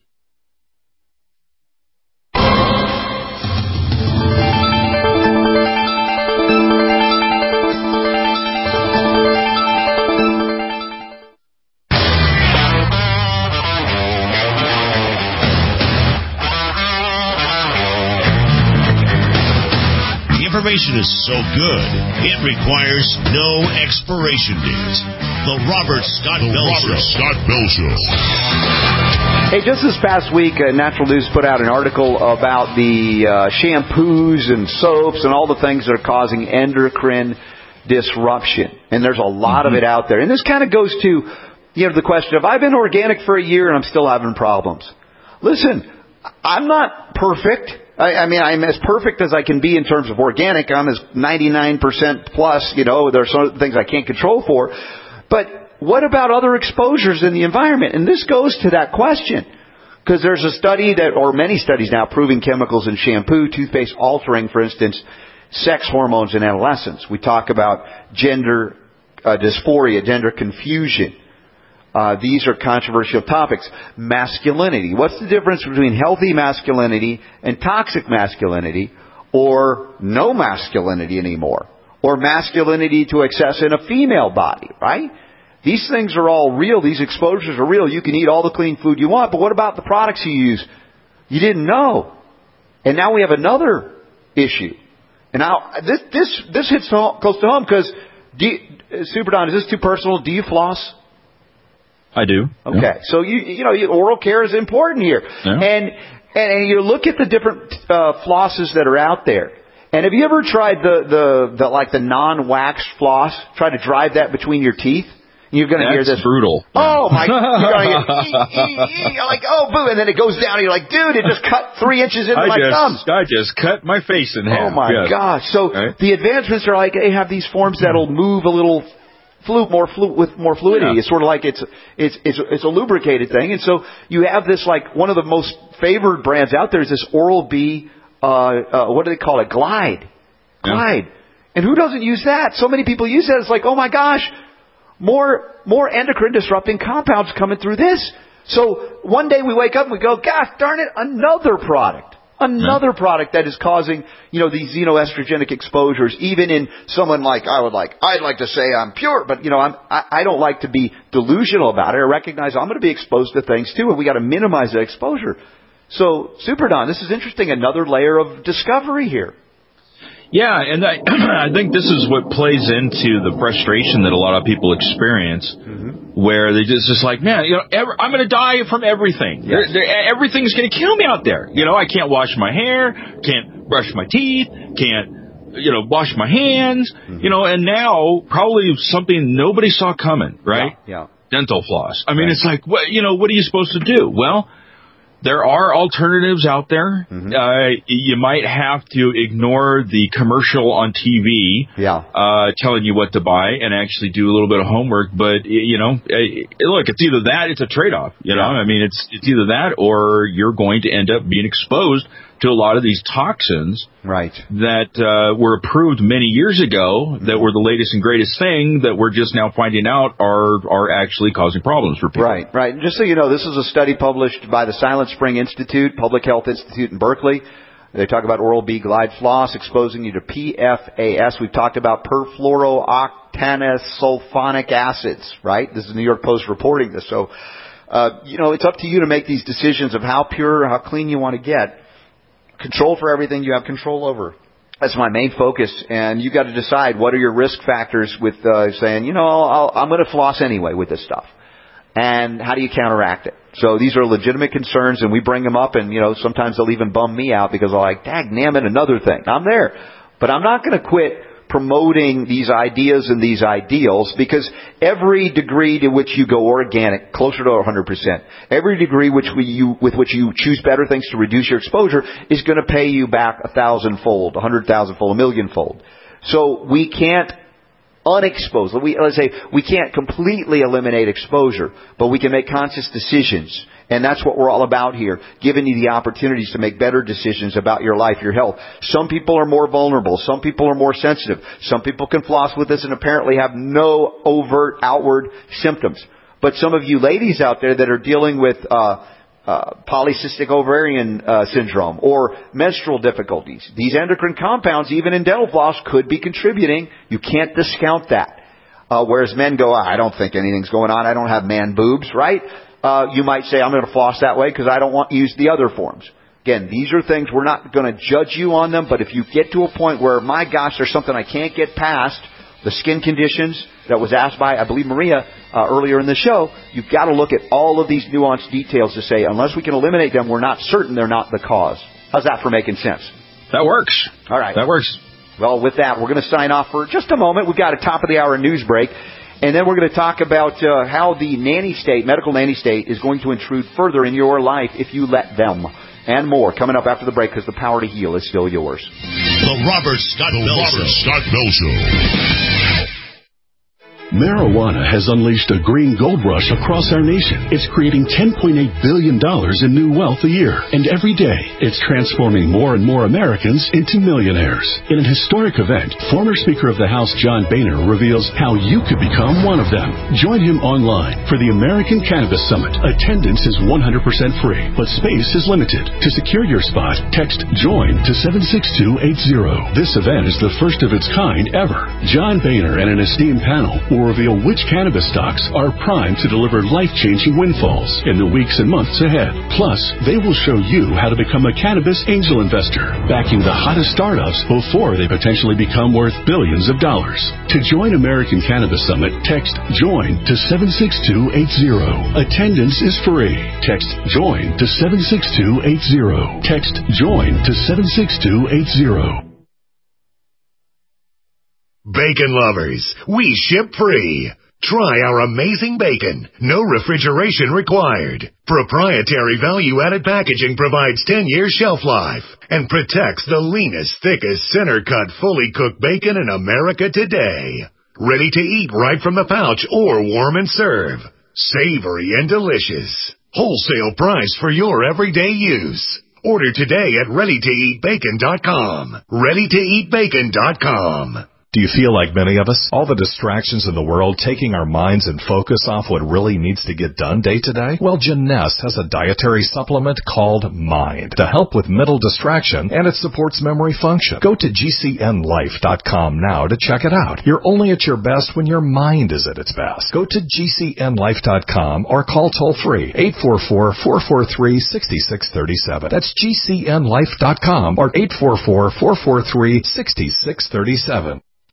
Information is so good, it requires no expiration date. The Robert Scott the Bell Robert Show. Scott Bell Show. Hey, just this past week, uh, Natural News put out an article about the uh, shampoos and soaps and all the things that are causing endocrine disruption. And there's a lot mm-hmm. of it out there. And this kind of goes to, you know, the question of, I've been organic for a year and I'm still having problems. Listen, I'm not perfect. I, I mean, I'm as perfect as I can be in terms of organic. I'm as ninety-nine percent plus, you know, there are some things I can't control for. But what about other exposures in the environment? And this goes to that question. Because there's a study that, or many studies now, proving chemicals in shampoo, toothpaste altering, for instance, sex hormones in adolescents. We talk about gender uh, dysphoria, gender confusion. Uh, these are controversial topics. Masculinity. What's the difference between healthy masculinity and toxic masculinity, or no masculinity anymore, or masculinity to excess in a female body, right? These things are all real. These exposures are real. You can eat all the clean food you want, but what about the products you use? You didn't know. And now we have another issue. And now, this this this hits home, close to home, because, Super Don, is this too personal? Do you floss? I do. Okay, yeah. So you you know oral care is important here, yeah. and, and and you look at the different uh, flosses that are out there. And have you ever tried the the, the like the non-wax floss? Try to drive that between your teeth. You're going to hear this brutal. Oh my! You're going to you're like oh boom, and then it goes down. And you're like, dude, it just cut three inches into I my just, thumbs. I just cut my face in half. Oh my yes. gosh! So right. the advancements are like they have these forms that'll move a little. Flu, more flu, with more fluidity. Yeah. It's sort of like it's it's it's it's a lubricated thing, and so you have this like one of the most favored brands out there is this Oral-B. Uh, uh, what do they call it? Glide, Glide. Yeah. And who doesn't use that? So many people use that. It's like, oh my gosh, more more endocrine disrupting compounds coming through this. So one day we wake up and we go, gosh darn it, another product. Another yeah. product that is causing, you know, these xenoestrogenic exposures, even in someone like, I would like, I'd like to say I'm pure, but, you know, I'm, I, I don't like to be delusional about it. I recognize I'm going to be exposed to things too, and we got to minimize that exposure. So, Super Don, this is interesting. Another layer of discovery here. Yeah, and I, I think this is what plays into the frustration that a lot of people experience, mm-hmm. where they just just like, man, you know, ever, I'm going to die from everything. Yes. They're, they're, everything's going to kill me out there. You know, I can't wash my hair, can't brush my teeth, can't you know, wash my hands, mm-hmm. you know, and now probably something nobody saw coming, right? Yeah. yeah. Dental floss. I mean, right. it's like, what, you know, what are you supposed to do? Well, there are alternatives out there. Mm-hmm. Uh, you might have to ignore the commercial on T V, yeah. uh, telling you what to buy, and actually do a little bit of homework. But you know, look, it's either that, it's a trade-off. You know, yeah. I mean, it's it's either that, or you're going to end up being exposed to a lot of these toxins, right? That uh, were approved many years ago, that were the latest and greatest thing that we're just now finding out are are actually causing problems for people. Right, right. And just so you know, this is a study published by the Silent Spring Institute, Public Health Institute in Berkeley. They talk about Oral-B Glide Floss exposing you to P F A S. We've talked about perfluorooctanosulfonic acids, right? This is New York Post reporting this. So, uh, you know, it's up to you to make these decisions of how pure or how clean you want to get. Control for everything you have control over. That's my main focus, and you got to decide what are your risk factors with uh, saying, you know, I'll, I'm going to floss anyway with this stuff, and how do you counteract it? So these are legitimate concerns, and we bring them up, and you know, sometimes they'll even bum me out because I'm like, dag damn it, another thing. I'm there, but I'm not going to quit promoting these ideas and these ideals, because every degree to which you go organic, closer to one hundred percent, every degree which we, you, with which you choose better things to reduce your exposure is going to pay you back a thousand-fold, a hundred thousand-fold, a million-fold. So we can't unexpose. We, let's say we can't completely eliminate exposure, but we can make conscious decisions. And that's what we're all about here, giving you the opportunities to make better decisions about your life, your health. Some people are more vulnerable. Some people are more sensitive. Some people can floss with this and apparently have no overt outward symptoms. But some of you ladies out there that are dealing with uh, uh polycystic ovarian uh, syndrome or menstrual difficulties, these endocrine compounds, even in dental floss, could be contributing. You can't discount that. Uh, whereas men go, I don't think anything's going on. I don't have man boobs, right? Uh, you might say, I'm going to floss that way because I don't want to use the other forms. Again, these are things, we're not going to judge you on them, but if you get to a point where, my gosh, there's something I can't get past, the skin conditions that was asked by, I believe, Maria uh, earlier in the show, you've got to look at all of these nuanced details to say, unless we can eliminate them, we're not certain they're not the cause. How's that for making sense? That works. All right. That works. Well, with that, we're going to sign off for just a moment. We've got a top-of-the-hour news break. And then we're going to talk about uh, how the nanny state, medical nanny state, is going to intrude further in your life if you let them. And more coming up after the break, because the power to heal is still yours. The Robert Scott the Bell Robert Show. Scott Bell Show. Marijuana has unleashed a green gold rush across our nation. It's creating ten point eight billion dollars in new wealth a year. And every day, it's transforming more and more Americans into millionaires. In an historic event, former Speaker of the House John Boehner reveals how you could become one of them. Join him online for the American Cannabis Summit. Attendance is one hundred percent free, but space is limited. To secure your spot, text JOIN to seven six two eight zero. This event is the first of its kind ever. John Boehner and an esteemed panel will reveal which cannabis stocks are primed to deliver life-changing windfalls in the weeks and months ahead. Plus, they will show you how to become a cannabis angel investor, backing the hottest startups before they potentially become worth billions of dollars. To join American Cannabis Summit, text JOIN to seven six two eight zero. Attendance is free. Text JOIN to seven six two eight zero. Text JOIN to seven six two eight zero. Bacon lovers, we ship free. Try our amazing bacon. No refrigeration required. Proprietary value-added packaging provides ten years shelf life and protects the leanest, thickest, center-cut, fully cooked bacon in America today. Ready to eat right from the pouch or warm and serve. Savory and delicious. Wholesale price for your everyday use. Order today at ready to eat bacon dot com. ready to eat bacon dot com. Do you feel like many of us? All the distractions in the world taking our minds and focus off what really needs to get done day to day? Well, Jeunesse has a dietary supplement called Mind to help with mental distraction, and it supports memory function. Go to G C N life dot com now to check it out. You're only at your best when your mind is at its best. Go to G C N life dot com or call toll-free eight four four, four four three, six six three seven. That's G C N life dot com or eight four four, four four three, six six three seven.